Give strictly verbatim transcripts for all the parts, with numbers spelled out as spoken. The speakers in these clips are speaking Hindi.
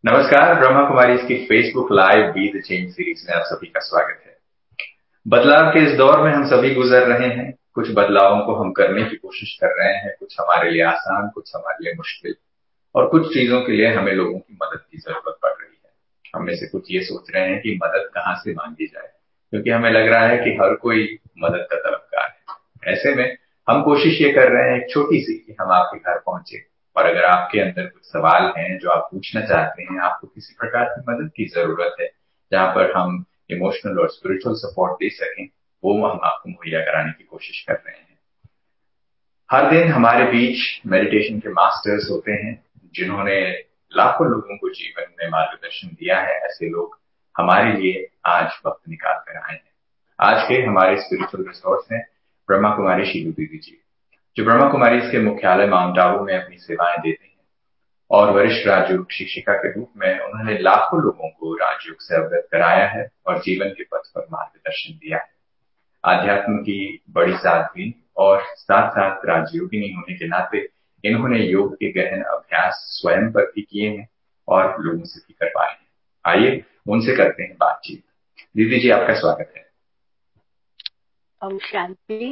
नमस्कार, ब्रह्मा कुमारी की Facebook live be the change series में आप सभी का स्वागत है। बदलाव के इस दौर में हम सभी गुजर रहे हैं। कुछ बदलावों को हम करने की कोशिश कर रहे हैं, कुछ हमारे लिए आसान, कुछ हमारे लिए मुश्किल, और कुछ चीजों के लिए हमें लोगों की मदद की जरूरत पड़ रही है। हम में से कुछ ये सोच रहे हैं कि मदद कहाँ से मांगी जाए, क्योंकि हमें लग रहा है कि हर कोई मदद का तलबगार है। ऐसे में हम कोशिश ये कर रहे हैं एक छोटी सी, कि हम आपके घर पहुंचे, और अगर आपके अंदर कुछ सवाल हैं जो आप पूछना चाहते हैं, आपको किसी प्रकार की मदद की जरूरत है जहां पर हम इमोशनल और स्पिरिचुअल सपोर्ट दे सकें, वो हम आपको मुहैया कराने की कोशिश कर रहे हैं। हर दिन हमारे बीच मेडिटेशन के मास्टर्स होते हैं, जिन्होंने लाखों लोगों को जीवन में मार्गदर्शन दिया है। ऐसे लोग हमारे लिए आज वक्त निकाल कर आए हैं। आज के हमारे स्पिरिचुअल रिसोर्स हैं ब्रह्मा कुमारी शीलू दीदी जी, जो ब्रह्मा कुमारी के मुख्यालय माउंट आबू में अपनी सेवाएं देते हैं, और वरिष्ठ राजयोग शिक्षिका के रूप में उन्होंने लाखों लोगों को राजयोग से अवगत कराया है और जीवन के पथ पर मार्गदर्शन दिया है। आध्यात्म की बड़ी साध्वी और साथ साथ राजयोगिनी होने के नाते इन्होंने योग के गहन अभ्यास स्वयं पर भी किए हैं और लोगों से भी करवाए हैं। आइए उनसे करते हैं बातचीत। दीदी जी, आपका स्वागत है। ओम शांति।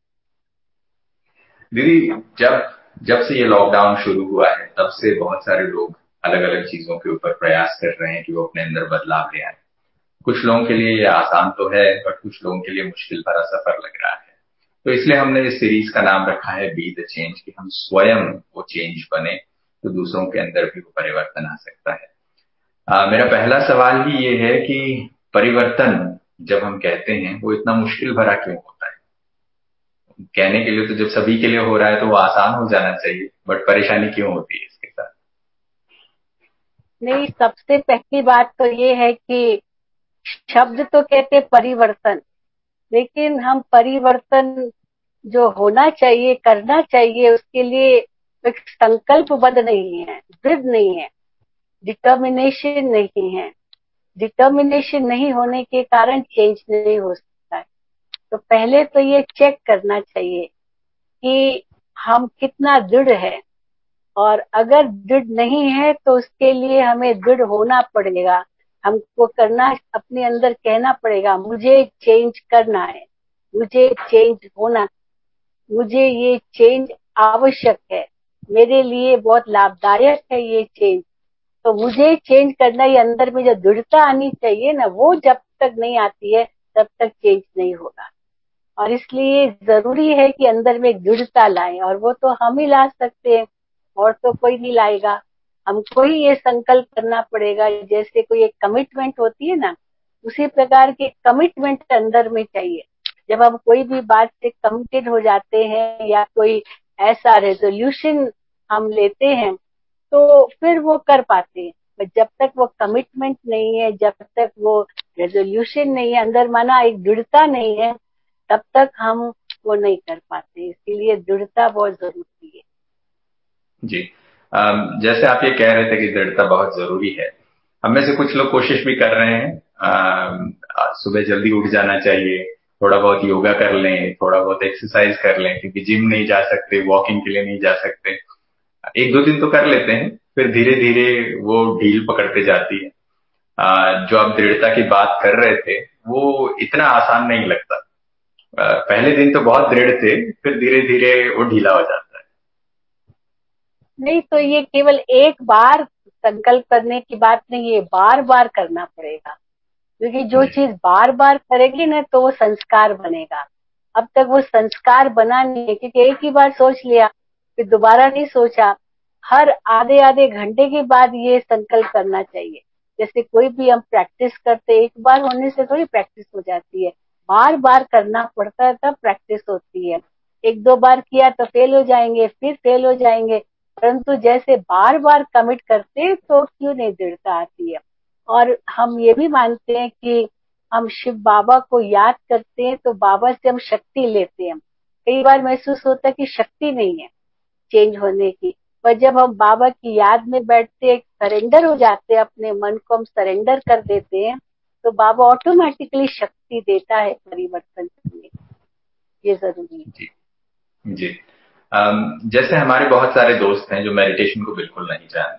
दीदी, जब जब से ये लॉकडाउन शुरू हुआ है, तब से बहुत सारे लोग अलग अलग चीजों के ऊपर प्रयास कर रहे हैं कि वो अपने अंदर बदलाव ले आए। कुछ लोगों के लिए ये आसान तो है, पर कुछ लोगों के लिए मुश्किल भरा सफर लग रहा है। तो इसलिए हमने इस सीरीज का नाम रखा है बी द चेंज, कि हम स्वयं वो चेंज बने तो दूसरों के अंदर भी वो परिवर्तन आ सकता है। आ, मेरा पहला सवाल ही ये है कि परिवर्तन जब हम कहते हैं, वो इतना मुश्किल भरा क्यों होता है? कहने के लिए तो जब सभी के लिए हो रहा है तो वो आसान हो जाना चाहिए, बट परेशानी क्यों होती है इसके साथ? नहीं, सबसे पहली बात तो ये है कि शब्द तो कहते परिवर्तन, लेकिन हम परिवर्तन जो होना चाहिए, करना चाहिए, उसके लिए एक संकल्पबद्ध नहीं है, दृढ़ नहीं है, डिटर्मिनेशन नहीं है। डिटर्मिनेशन नहीं होने के कारण चेंज नहीं हो सकता है। तो पहले तो ये चेक करना चाहिए कि हम कितना दृढ़ है, और अगर दृढ़ नहीं है तो उसके लिए हमें दृढ़ होना पड़ेगा। हमको करना, अपने अंदर कहना पड़ेगा, मुझे चेंज करना है, मुझे चेंज होना, मुझे ये चेंज आवश्यक है, मेरे लिए बहुत लाभदायक है ये चेंज। तो मुझे चेंज करना, ये अंदर में जो दृढ़ता आनी चाहिए ना, वो जब तक नहीं आती है तब तक चेंज नहीं होगा। और इसलिए जरूरी है कि अंदर में एक दृढ़ता लाएं, और वो तो हम ही ला सकते हैं, और तो कोई नहीं लाएगा। हमको ही ये संकल्प करना पड़ेगा। जैसे कोई एक कमिटमेंट होती है ना, उसी प्रकार की कमिटमेंट अंदर में चाहिए। जब हम कोई भी बात से कमिटेड हो जाते हैं, या कोई ऐसा रेजोल्यूशन हम लेते हैं, तो फिर वो कर पाते हैं। पर जब तक वो कमिटमेंट नहीं है, जब तक वो रेजोल्यूशन नहीं है, अंदर माना एक दृढ़ता नहीं है, तब तक हम वो नहीं कर पाते। इसीलिए दृढ़ता बहुत जरूरी है। जी, अम, जैसे आप ये कह रहे थे कि दृढ़ता बहुत जरूरी है, हम में से कुछ लोग कोशिश भी कर रहे हैं। अम, सुबह जल्दी उठ जाना चाहिए, थोड़ा बहुत योगा कर लें, थोड़ा बहुत एक्सरसाइज कर लें, क्योंकि जिम नहीं जा सकते, वॉकिंग के लिए नहीं जा सकते। एक दो दिन तो कर लेते हैं, फिर धीरे धीरे वो ढील पकड़ते जाती है। अ, जो आप दृढ़ता की बात कर रहे थे, वो इतना आसान नहीं लगता। अ, पहले दिन तो बहुत दृढ़ थे, फिर धीरे धीरे वो ढीला हो जाता है। नहीं, तो ये केवल एक बार संकल्प करने की बात नहीं है, बार बार करना पड़ेगा। क्योंकि जो जी, चीज बार बार करेगी ना, तो वो संस्कार बनेगा। अब तक वो संस्कार बना नहीं है, क्योंकि एक ही बार सोच लिया, फिर दोबारा नहीं सोचा। हर आधे आधे घंटे के बाद ये संकल्प करना चाहिए। जैसे कोई भी हम प्रैक्टिस करते, एक बार होने से थोड़ी प्रैक्टिस हो जाती है, बार बार करना पड़ता है, तब प्रैक्टिस होती है। एक दो बार किया तो फेल हो जाएंगे, फिर फेल हो जाएंगे, परंतु जैसे बार बार कमिट करते हैं, तो क्यों नहीं दृढ़ता आती है। और हम ये भी मानते हैं कि हम शिव बाबा को याद करते हैं, तो बाबा से हम शक्ति लेते हैं। कई बार महसूस होता है कि शक्ति नहीं है चेंज होने की, पर जब हम बाबा की याद में बैठते हैं, सरेंडर हो जाते हैं, अपने मन को हम सरेंडर कर देते हैं, तो बाबा ऑटोमेटिकली शक्ति देता है परिवर्तन करने की। ये जरूरी है। जी, जी। अम, जैसे हमारे बहुत सारे दोस्त हैं जो मेडिटेशन को बिल्कुल नहीं जानते,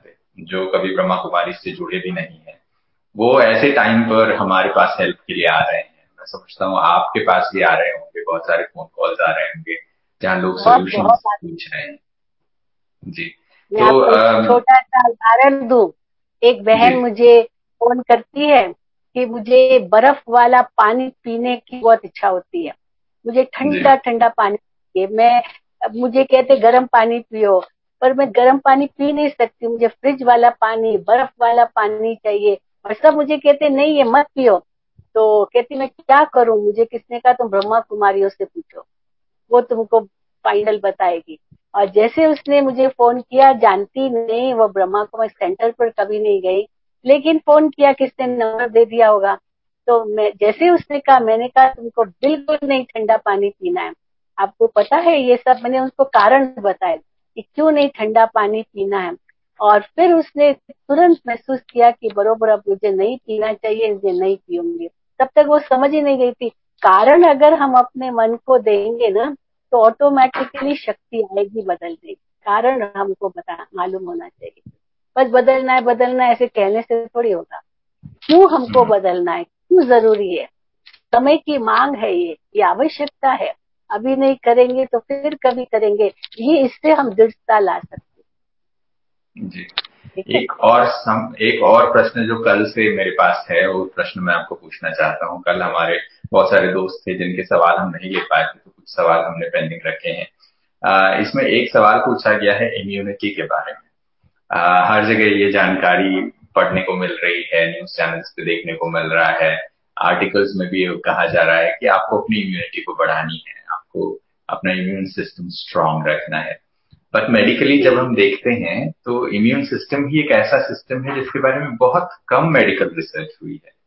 जो कभी ब्रह्मा कुमारी से जुड़े भी नहीं है, वो ऐसे टाइम पर हमारे पास हेल्प के लिए आ रहे हैं। मैं समझता हूँ आपके पास भी आ रहे होंगे, बहुत सारे फोन कॉल्स आ रहे होंगे जहाँ लोग बहुत सोल्यूशन बहुत पूछ रहे हैं। जी। मैं तो आपको एक अम, छोटा सा उदाहरण दूं। एक जी बहन मुझे फोन करती है कि मुझे बर्फ वाला पानी पीने की बहुत इच्छा होती है, मुझे जी ठंडा ठंडा पानी चाहिए। मैं मुझे कहते गर्म पानी पियो, पर मैं गर्म पानी पी नहीं सकती, मुझे फ्रिज वाला पानी, बर्फ वाला पानी चाहिए। और सब मुझे कहते नहीं, ये मत पियो। तो कहती मैं क्या करूं? मुझे किसने कहा तुम ब्रह्मा कुमारियों से पूछो, वो तुमको फाइनल बताएगी। और जैसे उसने मुझे फोन किया, जानती नहीं वो ब्रह्मा कुमारी सेंटर पर कभी नहीं गई, लेकिन फोन किया, किसने नंबर दे दिया होगा। तो मैं जैसे उसने कहा, मैंने कहा तुमको बिल्कुल नहीं ठंडा पानी पीना है। आपको पता है ये सब, मैंने उसको कारण बताया कि क्यों नहीं ठंडा पानी पीना है। और फिर उसने तुरंत महसूस किया कि बरोबर अब मुझे नहीं पीना चाहिए, इसलिए नहीं पीऊंगी। तब तक वो समझ ही नहीं गई थी। कारण अगर हम अपने मन को देंगे ना, तो ऑटोमेटिकली शक्ति आएगी बदलने की। कारण हमको बता मालूम होना चाहिए। बस बदलना है बदलना है ऐसे कहने से थोड़ी होगा। क्यों हमको हम्म, बदलना है, क्यों जरूरी है? समय की मांग है, ये ये आवश्यकता है। अभी नहीं करेंगे तो फिर कभी करेंगे। ये इससे हम दृढ़ता ला सकते जी। हैं। ठीक है। एक और सम, एक और प्रश्न जो कल से मेरे पास है, वो प्रश्न मैं आपको पूछना चाहता हूँ। कल हमारे बहुत सारे दोस्त थे जिनके सवाल हम नहीं ले पाए थे, तो कुछ सवाल हमने पेंडिंग रखे हैं। अ, इसमें एक सवाल पूछा गया है इम्यूनिटी के बारे में। अ, हर जगह ये जानकारी पढ़ने को मिल रही है, न्यूज चैनल्स पे देखने को मिल रहा है, आर्टिकल्स में भी कहा जा रहा है कि आपको अपनी इम्यूनिटी को बढ़ानी है, आपको अपना इम्यून सिस्टम स्ट्रांग रखना है। बट मेडिकली जब हम देखते हैं तो इम्यून सिस्टम ही एक ऐसा सिस्टम है जिसके बारे में बहुत कम मेडिकल रिसर्च हुई है।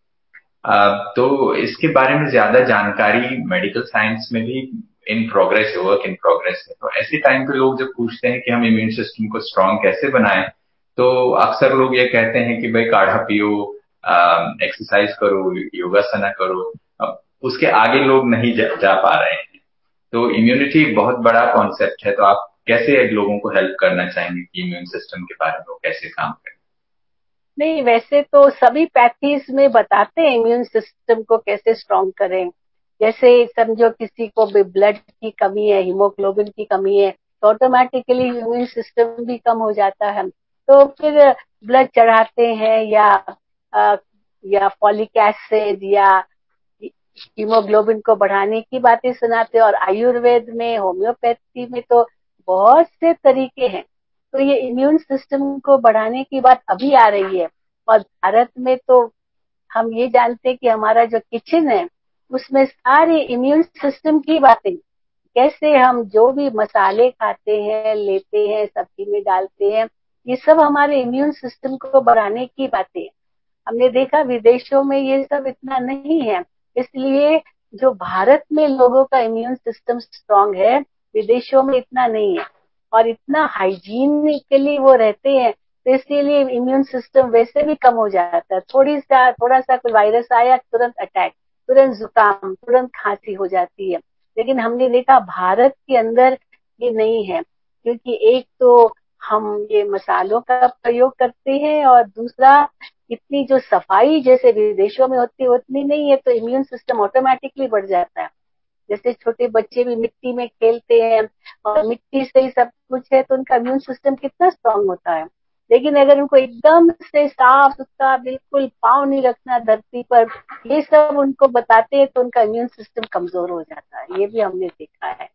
अ, तो इसके बारे में ज्यादा जानकारी मेडिकल साइंस में भी इन प्रोग्रेस है, वर्क इन प्रोग्रेस है। तो ऐसे टाइम पे लोग जब पूछते हैं कि हम इम्यून सिस्टम को स्ट्रांग कैसे बनाएं, तो अक्सर लोग ये कहते हैं कि भाई काढ़ा पियो, एक्सरसाइज करो, योगासना करो। अब उसके आगे लोग नहीं जा, जा पा रहे हैं। तो इम्यूनिटी एक बहुत बड़ा कॉन्सेप्ट है, तो आप कैसे लोगों को हेल्प करना चाहेंगे कि इम्यून सिस्टम के बारे में वो कैसे काम करें? नहीं, वैसे तो सभी पैथीज में बताते हैं इम्यून सिस्टम को कैसे स्ट्रांग करें। जैसे समझो किसी को भी ब्लड की कमी है, हीमोग्लोबिन की कमी है, तो ऑटोमेटिकली इम्यून सिस्टम भी कम हो जाता है। तो फिर ब्लड चढ़ाते हैं, या आ, या फॉलिक एसिड या हीमोग्लोबिन को बढ़ाने की बातें सुनाते हैं। और आयुर्वेद में, होम्योपैथी में तो बहुत से तरीके हैं। तो ये इम्यून सिस्टम को बढ़ाने की बात अभी आ रही है। और भारत में तो हम ये जानते हैं कि हमारा जो किचन है, उसमें सारी इम्यून सिस्टम की बातें, कैसे हम जो भी मसाले खाते हैं, लेते हैं, सब्जी में डालते हैं, ये सब हमारे इम्यून सिस्टम को बढ़ाने की बातें हैं। हमने देखा विदेशों में ये सब इतना नहीं है, इसलिए जो भारत में लोगों का इम्यून सिस्टम स्ट्रांग है, विदेशों में इतना नहीं है। और इतना हाइजीनिकली वो रहते हैं, तो इसीलिए इम्यून सिस्टम वैसे भी कम हो जाता है। थोड़ी सा थोड़ा सा कोई वायरस आया, तुरंत अटैक, तुरंत जुकाम, तुरंत खांसी हो जाती है। लेकिन हमने देखा भारत के अंदर ये नहीं है, क्योंकि एक तो हम ये मसालों का प्रयोग करते हैं, और दूसरा इतनी जो सफाई जैसे विदेशों में होती है उतनी नहीं है, तो इम्यून सिस्टम ऑटोमेटिकली बढ़ जाता है। जैसे छोटे बच्चे भी मिट्टी में खेलते हैं और मिट्टी से ही सब कुछ है, तो उनका इम्यून सिस्टम कितना स्ट्रांग होता है। लेकिन अगर उनको एकदम से साफ सुथरा बिल्कुल पाँव नहीं रखना धरती पर, ये सब उनको बताते हैं, तो उनका इम्यून सिस्टम कमजोर हो जाता है। ये भी हमने देखा है।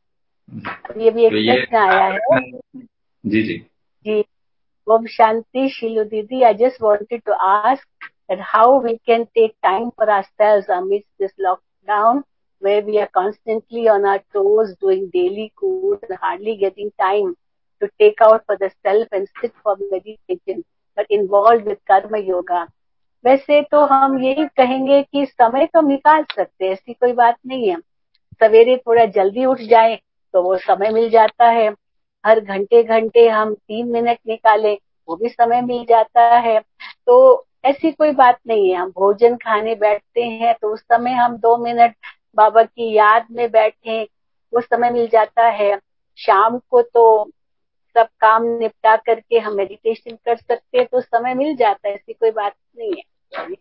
और ये भी एक तो ये प्रश्न आया ध्यान है। रखना। जी जी। जी, ओम Shanti, Shilu Didi. I just wanted to ask that how we can take time for ourselves amidst this lockdown, where we are constantly on our toes, doing daily chores and hardly getting time to take out for the self and sit for meditation, but involved with karma yoga. वैसे तो हम यही कहेंगे कि समय तो निकाल सकते हैं, ऐसी कोई बात नहीं है। सवेरे थोड़ा जल्दी उठ जाए तो वो समय मिल जाता है। हर घंटे घंटे हम तीन मिनट निकालें, वो भी समय मिल जाता है। तो ऐसी कोई बात नहीं है। हम भोजन खाने बैठते हैं तो उस समय हम दो मिनट बाबा की याद में बैठें, वो समय मिल जाता है। शाम को तो सब काम निपटा करके हम मेडिटेशन कर सकते हैं तो समय मिल जाता है, ऐसी कोई बात नहीं है।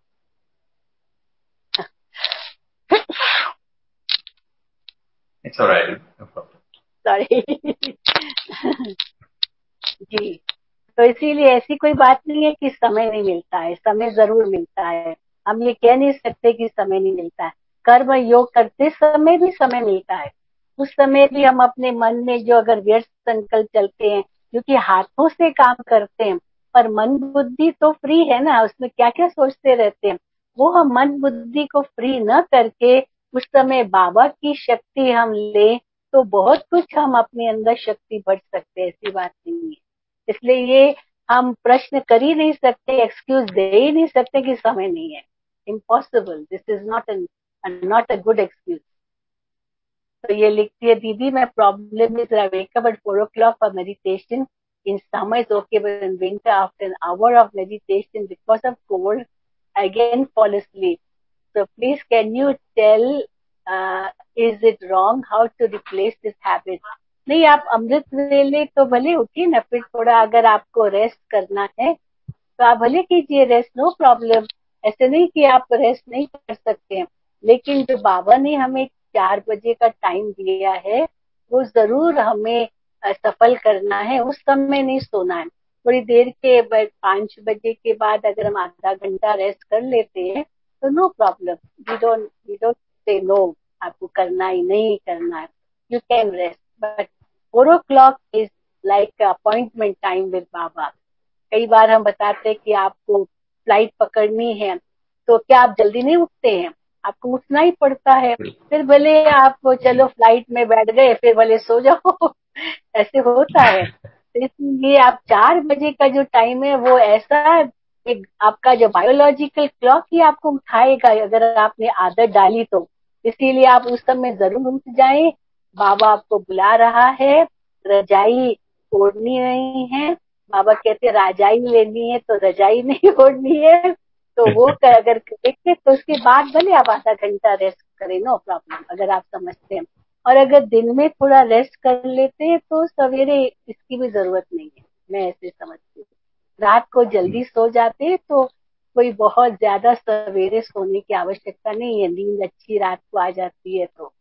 It's all right. No problem. Sorry. जी, तो इसीलिए ऐसी कोई बात नहीं है कि समय नहीं मिलता है, समय जरूर मिलता है। हम ये कह नहीं सकते कि समय नहीं मिलता है। कर्म योग करते समय भी समय मिलता है। उस समय भी हम अपने मन में जो अगर व्यर्थ संकल्प चलते हैं, क्योंकि हाथों से काम करते हैं, पर मन बुद्धि तो फ्री है ना, उसमें क्या क्या सोचते रहते हैं। वो हम मन बुद्धि को फ्री न करके उस समय बाबा की शक्ति हम लें तो बहुत कुछ हम अपने अंदर शक्ति बढ़ सकते हैं, ऐसी बात नहीं है। इसलिए ये हम प्रश्न कर ही नहीं सकते, एक्सक्यूज दे ही नहीं सकते कि समय नहीं है। Impossible, this is not not a good excuse. तो ये लिखती है, दीदी मैं problem is I wake up at four o'clock for meditation in summer is okay but in winter after an hour of meditation because of cold I again fall asleep. So please can you tell uh, is it wrong how to replace this habit? नहीं, आप अमृत वेले तो भले उठिए ना, फिर थोड़ा अगर आपको रेस्ट करना है तो आप भले कीजिए रेस्ट, नो प्रॉब्लम। ऐसे नहीं कि आप रेस्ट नहीं कर सकते हैं, लेकिन जो बाबा ने हमें चार बजे का टाइम दिया है वो जरूर हमें सफल करना है। उस समय नहीं सोना है। थोड़ी देर के बाद पांच बजे के बाद अगर हम आधा घंटा रेस्ट कर लेते हैं तो no problem. We don't we don't say no, आपको करना ही नहीं करना है, you can rest. But four o'clock is like appointment time with Baba. कई बार हम बताते हैं कि आपको फ्लाइट पकड़नी है तो क्या आप जल्दी नहीं उठते हैं, आपको उठना ही पड़ता है। फिर भले आप चलो फ्लाइट में बैठ गए, फिर भले सो जाओ। ऐसे होता है। तो इसलिए आप चार बजे का जो टाइम है वो ऐसा एक आपका जो बायोलॉजिकल क्लॉक ही आपको उठाएगा अगर आपने आदत डाली तो। इसीलिए आप उस समय जरूर उठ जाएं। बाबा आपको बुला रहा है, रजाई ओढ़नी नहीं है। बाबा कहते राजाई लेनी है तो रजाई नहीं ओढ़नी है। तो वो अगर देखे तो उसके बाद भले आप आधा घंटा रेस्ट करें, नो प्रॉब्लम, अगर आप समझते हैं। और अगर दिन में थोड़ा रेस्ट कर लेते हैं तो सवेरे इसकी भी जरूरत नहीं है, मैं ऐसे समझती हूँ। रात को जल्दी सो जाते हैं तो कोई बहुत ज्यादा सवेरे सोने की आवश्यकता नहीं है, नींद अच्छी रात को आ जाती है तो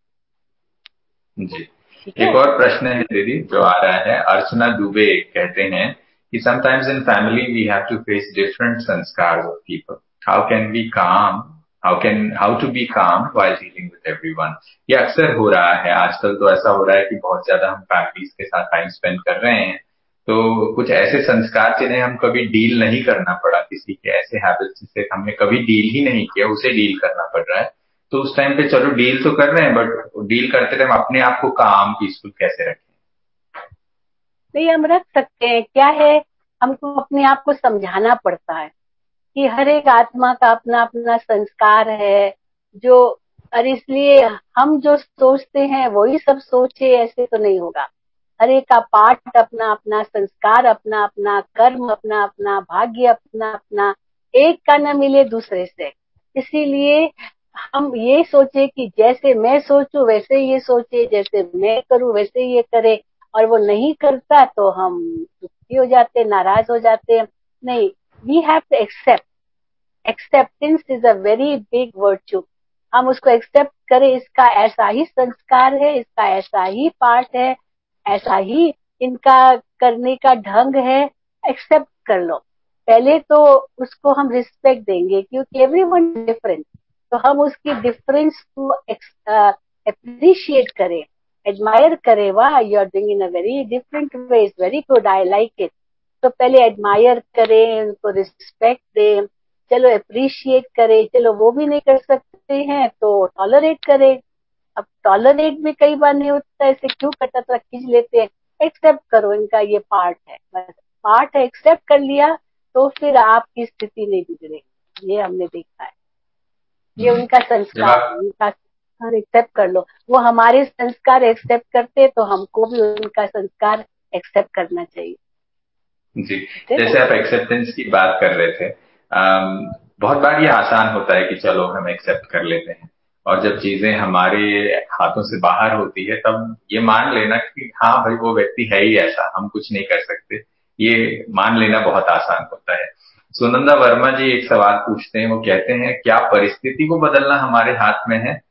जी। ठीक एक है। और प्रश्न है दीदी जो आ रहा है, अर्चना दुबे कहते हैं कि sometimes in family we have to face different sanskar of people, how can be calm how can how to be calm while dealing with everyone. ये अक्सर हो रहा है आजकल, तो ऐसा हो रहा है कि बहुत ज्यादा हम फैमिलीज के साथ टाइम स्पेंड कर रहे हैं, तो कुछ ऐसे संस्कार जिन्हें हम कभी डील नहीं करना पड़ा, किसी के ऐसे हैबिट्स जिसे हमने कभी डील ही नहीं किया उसे डील करना पड़ रहा है। तो उस टाइम पे चलो डील तो कर रहे हैं, बट डील करते टाइम अपने आप को काम पीसफुल कैसे रखें? नहीं, हम रख सकते हैं, क्या है, हमको अपने आप को समझाना पड़ता है कि हर एक आत्मा का अपना अपना संस्कार है जो, और इसलिए हम जो सोचते हैं वही सब सोचे, ऐसे तो नहीं होगा। हर एक का पाठ अपना अपना, संस्कार अपना अपना, कर्म अपना अपना, भाग्य अपना अपना, एक का न मिले दूसरे से। इसीलिए हम ये सोचे कि जैसे मैं सोचूं वैसे ये सोचे, जैसे मैं करूं वैसे ये करे, और वो नहीं करता तो हम दुखी हो जाते, नाराज हो जाते हैं। नहीं, we have to accept. Acceptance is a very big virtue. हम उसको एक्सेप्ट करें, इसका ऐसा ही संस्कार है, इसका ऐसा ही पार्ट है, ऐसा ही इनका करने का ढंग है, एक्सेप्ट कर लो। पहले तो उसको हम रिस्पेक्ट देंगे क्योंकि एवरीवन डिफरेंट, तो हम उसकी डिफरेंस को अप्रिशिएट करें, एडमायर करें, वाह you are doing in a very different way, is very good, I like it. तो पहले एडमायर करें, उनको रिस्पेक्ट दें, चलो अप्रिशिएट करें, चलो वो भी नहीं कर सकते हैं तो टॉलरेट करें। अब टॉलरेट भी कई बार नहीं होता, ऐसे क्यों कटा खींच लेते हैं। एक्सेप्ट करो, इनका ये पार्ट है, बस पार्ट है, एक्सेप्ट कर लिया तो फिर आपकी स्थिति नहीं बिगड़ेगी। ये हमने देखा है, ये उनका जब संस्कार है, आप उनका संस्कार एक्सेप्ट कर लो। वो हमारे संस्कार एक्सेप्ट करते तो हमको भी उनका संस्कार एक्सेप्ट करना चाहिए, जी, है ना। जैसे आप एक्सेप्टेंस की बात कर रहे थे, अम, बहुत बार ये आसान होता है कि चलो हम एक्सेप्ट कर लेते हैं, और जब चीजें हमारे हाथों से बाहर होती है तब ये मान लेना कि हाँ भाई वो व्यक्ति है ही ऐसा, हम कुछ नहीं कर सकते, ये मान लेना बहुत आसान होता है। सुनंदा वर्मा जी एक सवाल पूछते हैं, वो कहते हैं क्या परिस्थिति को बदलना हमारे हाथ में है,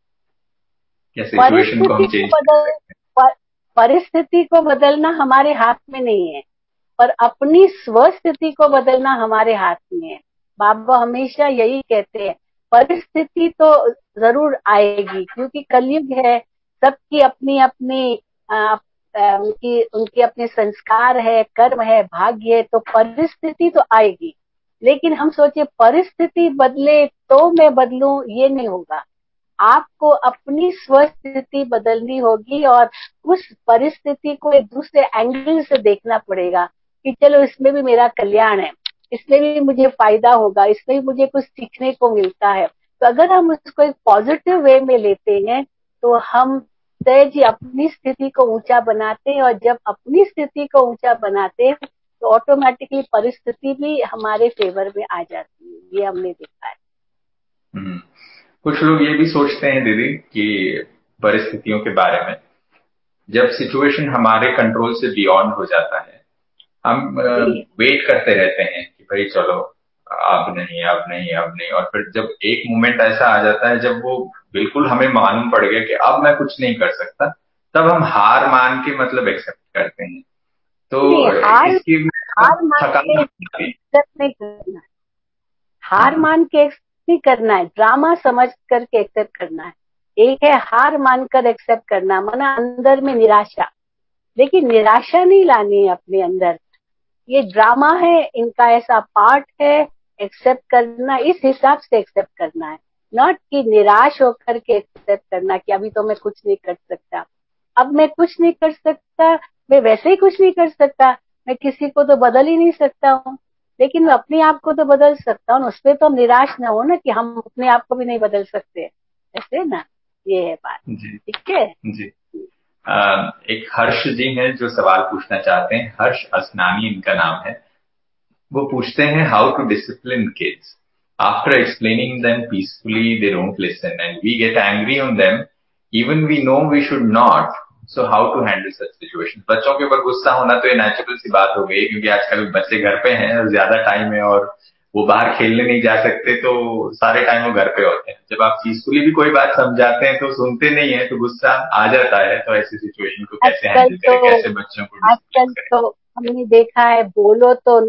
क्या सिचुएशन को परिस्थिति हम को चेंज कर बदल सकते पर, परिस्थिति को बदलना हमारे हाथ में नहीं है, पर अपनी स्वस्थिति को बदलना हमारे हाथ में है। बाबा हमेशा यही कहते हैं, परिस्थिति तो जरूर आएगी क्योंकि कलयुग है, सबकी अपनी अपनी आ, आ, उनकी उनके अपने संस्कार है, कर्म है, भाग्य है, तो परिस्थिति तो आएगी। लेकिन हम सोचे परिस्थिति बदले तो मैं बदलूं, ये नहीं होगा। आपको अपनी स्वस्थिति बदलनी होगी और उस परिस्थिति को एक दूसरे एंगल से देखना पड़ेगा कि चलो इसमें भी मेरा कल्याण है, इसमें भी मुझे फायदा होगा, इसमें भी मुझे कुछ सीखने को मिलता है। तो अगर हम उसको एक पॉजिटिव वे में लेते हैं तो हम सहज ही अपनी स्थिति को ऊंचा बनाते हैं, और जब अपनी स्थिति को ऊंचा बनाते हैं तो ऑटोमेटिकली परिस्थिति भी हमारे फेवर में आ जाती है। ये हमने देखा है। हैं। कुछ लोग ये भी सोचते हैं दीदी कि परिस्थितियों के बारे में, जब सिचुएशन हमारे कंट्रोल से बियॉन्ड हो जाता है हम वेट करते रहते हैं कि भाई चलो अब नहीं अब नहीं अब नहीं, और फिर जब एक मोमेंट ऐसा आ जाता है जब वो बिल्कुल हमें मालूम पड़ गया कि अब मैं कुछ नहीं कर सकता, तब हम हार मान के मतलब एक्सेप्ट करते हैं। तो नहीं, हार इसकी हार मान थकान के आती है। एक्सेप्ट नहीं करना है। हार हाँ मान के एक्सेप्ट नहीं करना है, ड्रामा समझ करके एक्सेप्ट करना है। एक है हार मानकर एक्सेप्ट करना, माना अंदर में निराशा, लेकिन निराशा नहीं लानी है अपने अंदर। ये ड्रामा है, इनका ऐसा पार्ट है, एक्सेप्ट करना, इस हिसाब से एक्सेप्ट करना है। नॉट कि निराश होकर के एक्सेप्ट करना कि अभी तो मैं कुछ नहीं कर सकता, अब मैं कुछ नहीं कर सकता, मैं वैसे ही कुछ नहीं कर सकता, मैं किसी को तो बदल ही नहीं सकता हूँ, लेकिन मैं अपने आप को तो बदल सकता हूँ। उसपे तो हम निराश ना हो ना कि हम अपने आप को भी नहीं बदल सकते, ऐसे ना। ये है बात। जी ठीक है। जी। आ, एक हर्ष जी हैं जो सवाल पूछना चाहते हैं, हर्ष असनानी इनका नाम है। वो पूछते हैं how to discipline kids after explaining them peacefully they don't listen and we get angry on them even we know we should not, so how to handle such situation. बच्चों के ऊपर गुस्सा होना तो ये नेचुरल सी बात हो गई क्योंकि आजकल बच्चे घर पे हैं और ज्यादा टाइम है और वो बाहर खेलने नहीं जा सकते, तो सारे टाइम वो घर पे होते हैं। जब आप पीसफुली भी कोई बात समझाते हैं तो सुनते नहीं है, तो गुस्सा आ जाता है। तो ऐसी सिचुएशन को कैसे आजकल हैंडल करें, तो कैसे बच्चों को डिसिप्लिन आजकल करें? तो हमने देखा है, बोलो तो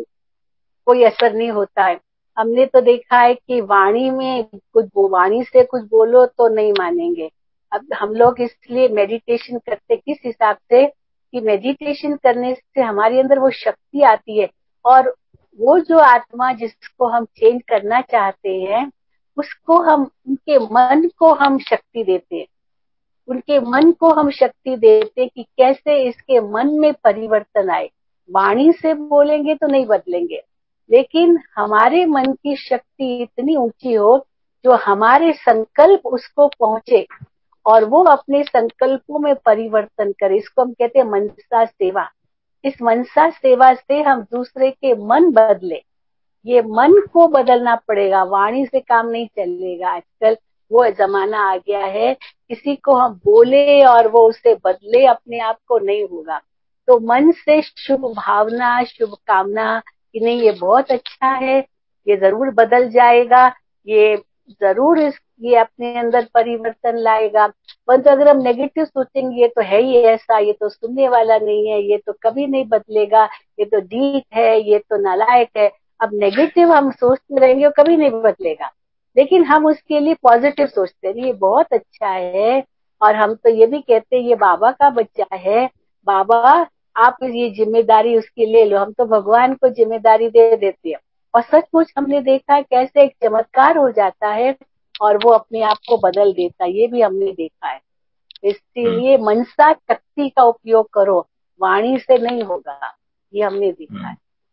कोई असर नहीं होता है। हमने तो देखा है कि वाणी में कुछ वाणी से कुछ बोलो तो नहीं मानेंगे। अब हम लोग इसलिए मेडिटेशन करते किस हिसाब से कि मेडिटेशन करने से हमारे अंदर वो शक्ति आती है, और वो जो आत्मा जिसको हम चेंज करना चाहते हैं उसको हम, उनके मन को हम शक्ति देते हैं, उनके मन को हम शक्ति देते कि कैसे इसके मन में परिवर्तन आए। वाणी से बोलेंगे तो नहीं बदलेंगे, लेकिन हमारे मन की शक्ति इतनी ऊंची हो जो हमारे संकल्प उसको पहुंचे और वो अपने संकल्पों में परिवर्तन करे। इसको हम कहते हैं मनसा सेवा। इस मनसा सेवा से हम दूसरे के मन बदले, ये मन को बदलना पड़ेगा, वाणी से काम नहीं चलेगा। आजकल वो जमाना आ गया है, किसी को हम बोले और वो उसे बदले अपने आप को, नहीं होगा। तो मन से शुभ भावना, शुभ कामना कि नहीं ये बहुत अच्छा है, ये जरूर बदल जाएगा, ये जरूर इस ये अपने अंदर परिवर्तन लाएगा। परंतु अगर हम नेगेटिव सोचेंगे ये तो है ही ऐसा, ये तो सुनने वाला नहीं है, ये तो कभी नहीं बदलेगा, ये तो ढीठ है, ये तो नालायक है, अब नेगेटिव हम सोचते रहेंगे और कभी नहीं बदलेगा। लेकिन हम उसके लिए पॉजिटिव सोचते हैं, ये बहुत अच्छा है, और हम तो ये भी कहते हैं ये बाबा का बच्चा है, बाबा आप ये जिम्मेदारी उसकी ले लो। हम तो भगवान को जिम्मेदारी दे देते हैं, और सचमुच हमने देखा है कैसे एक चमत्कार हो जाता है और वो अपने आप को बदल देता है, ये भी हमने देखा है। हम्म इसलिए मनसा शक्ति का उपयोग करो, वाणी से नहीं होगा, ये हमने देखा हम्म है।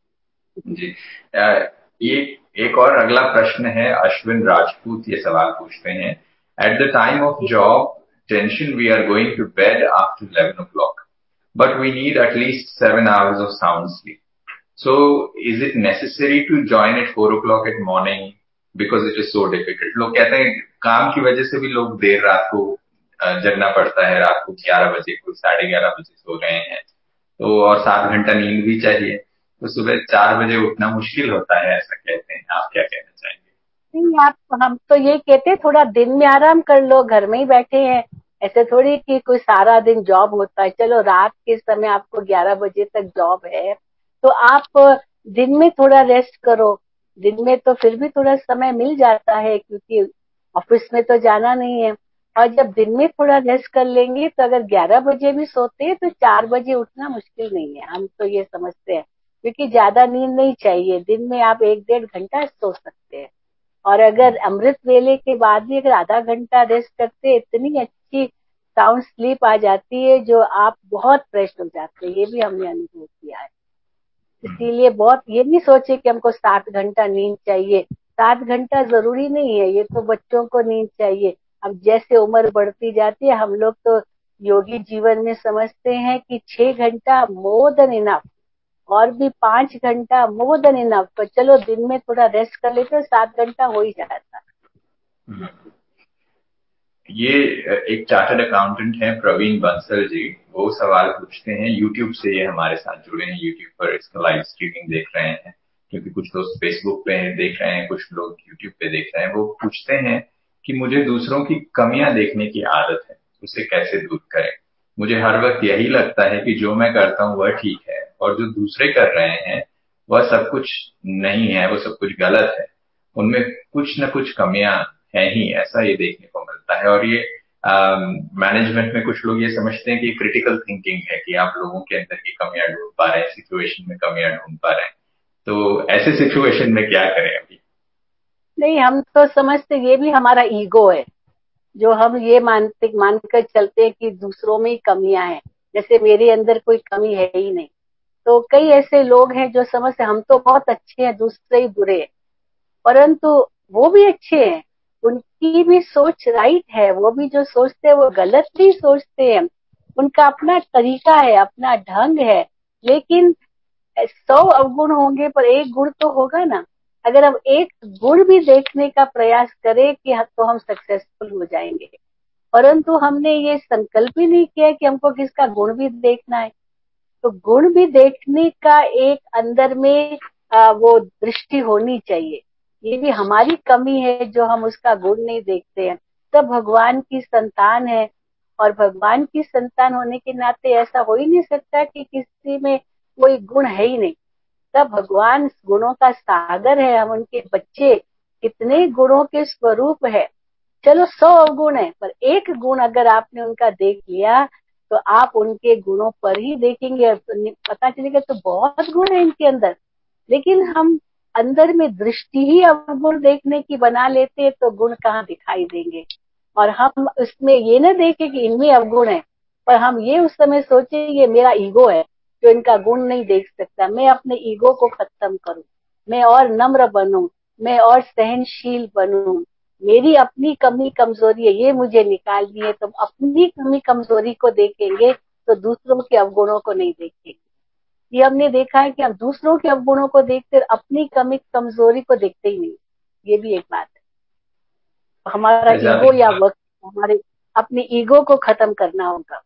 जी। अ, ये एक और अगला प्रश्न है, अश्विन राजपूत ये सवाल पूछते हैं, at the time of job tension we are going to bed after eleven o'clock but we need at least seven hours of sound sleep, so is it necessary to join at four o'clock at morning because it is so difficult. लोग कहते हैं काम की वजह से भी लोग देर रात को जगना पड़ता है, रात को ग्यारह बजे को साढ़े ग्यारह बजे सो रहे हैं, तो और सात घंटा नींद भी चाहिए, तो सुबह चार बजे उठना मुश्किल होता है, ऐसा कहते हैं। आप क्या कहना चाहेंगे? नहीं, आप हम तो ये कहते हैं थोड़ा दिन में आराम कर लो, घर में ही बैठे हैं। ऐसे थोड़ी कि कोई सारा दिन जॉब होता है। चलो रात के समय आपको ग्यारह बजे तक जॉब है तो आप दिन में थोड़ा रेस्ट करो। दिन में तो फिर भी थोड़ा समय मिल जाता है क्योंकि ऑफिस में तो जाना नहीं है। और जब दिन में थोड़ा रेस्ट कर लेंगे तो अगर ग्यारह बजे भी सोते हैं तो चार बजे उठना मुश्किल नहीं है, हम तो ये समझते हैं। क्योंकि ज्यादा नींद नहीं चाहिए, दिन में आप एक डेढ़ घंटा सो सकते हैं। और अगर अमृत वेले के बाद भी अगर आधा घंटा रेस्ट करते हैं, इतनी अच्छी साउंड स्लीप आ जाती है जो आप बहुत फ्रेश हो जाते हैं। ये भी हमने अनुभव किया है। इसीलिए बहुत ये नहीं सोचे कि हमको सात घंटा नींद चाहिए। सात घंटा जरूरी नहीं है, ये तो बच्चों को नींद चाहिए। अब जैसे उम्र बढ़ती जाती है हम लोग तो योगी जीवन में समझते हैं कि छह घंटा मोर देन इनफ, और भी पांच घंटा मोर देन इनफ। तो चलो दिन में थोड़ा रेस्ट कर लेते, सात घंटा हो ही जाता। ये एक चार्टर्ड अकाउंटेंट हैं प्रवीण बंसल जी, वो सवाल पूछते हैं यूट्यूब से, ये हमारे साथ जुड़े हैं, यूट्यूब पर इसका लाइव स्ट्रीमिंग देख रहे हैं, क्योंकि कुछ लोग फेसबुक पे देख रहे हैं, कुछ लोग यूट्यूब पे देख रहे हैं। वो पूछते हैं कि मुझे दूसरों की कमियां देखने की आदत है, उसे कैसे दूर करें? मुझे हर वक्त यही लगता है कि जो मैं करता हूँ वह ठीक है और जो दूसरे कर रहे हैं वह सब कुछ नहीं है, वो सब कुछ गलत है, उनमें कुछ न कुछ कमियां हैं ही, ऐसा ये देखने को मिलता है। और ये मैनेजमेंट में कुछ लोग ये समझते हैं कि क्रिटिकल थिंकिंग है, कि आप लोगों के अंदर की कमियां ढूंढ पा रहे हैं, सिचुएशन में कमियां ढूंढ पा रहे हैं। तो ऐसे सिचुएशन में क्या करें अभी? नहीं, हम तो समझते ये भी हमारा ईगो है, जो हम ये मानते मानकर चलते हैं कि दूसरों में ही कमियां हैं, जैसे मेरे अंदर कोई कमी है ही नहीं। तो कई ऐसे लोग हैं जो समझते हम तो बहुत अच्छे हैं, दूसरे ही बुरे हैं। परंतु वो भी अच्छे हैं, उनकी भी सोच राइट है, वो भी जो सोचते हैं वो गलत नहीं सोचते हैं। उनका अपना तरीका है, अपना ढंग है। लेकिन सौ अवगुण होंगे पर एक गुण तो होगा ना। अगर हम एक गुण भी देखने का प्रयास करें कि तो हम सक्सेसफुल हो जाएंगे। परंतु हमने ये संकल्प ही नहीं किया कि हमको किसका गुण भी देखना है। तो गुण भी देखने का एक अंदर में आ, वो दृष्टि होनी चाहिए। ये भी हमारी कमी है जो हम उसका गुण नहीं देखते हैं। सब भगवान की संतान है, और भगवान की संतान होने के नाते ऐसा हो ही नहीं सकता कि किसी में कोई गुण है ही नहीं। सब भगवान गुणों का सागर है, हम उनके बच्चे कितने गुणों के स्वरूप है। चलो सौ अवगुण है पर एक गुण अगर आपने उनका देख लिया तो आप उनके गुणों पर ही देखेंगे, पता चलेगा तो बहुत गुण है इनके अंदर। लेकिन हम अंदर में दृष्टि ही अवगुण देखने की बना लेते तो गुण कहाँ दिखाई देंगे। और हम उसमें ये न देखें कि इनमें अवगुण है, पर हम ये उस समय सोचे ये मेरा ईगो है जो इनका गुण नहीं देख सकता। मैं अपने ईगो को खत्म करूं, मैं और नम्र बनूं, मैं और सहनशील बनूं। मेरी अपनी कमी कमजोरी है, ये मुझे निकालनी है। तो अपनी कमी कमजोरी को देखेंगे तो दूसरों के अवगुणों को नहीं देखेंगे। ये हमने देखा है कि हम दूसरों के अवगुणों को देखते अपनी कमी कमजोरी को देखते ही नहीं। ये भी एक बात है। हमारा जैसे ईगो या आप वक्त, हमारे अपनी ईगो को खत्म करना होगा।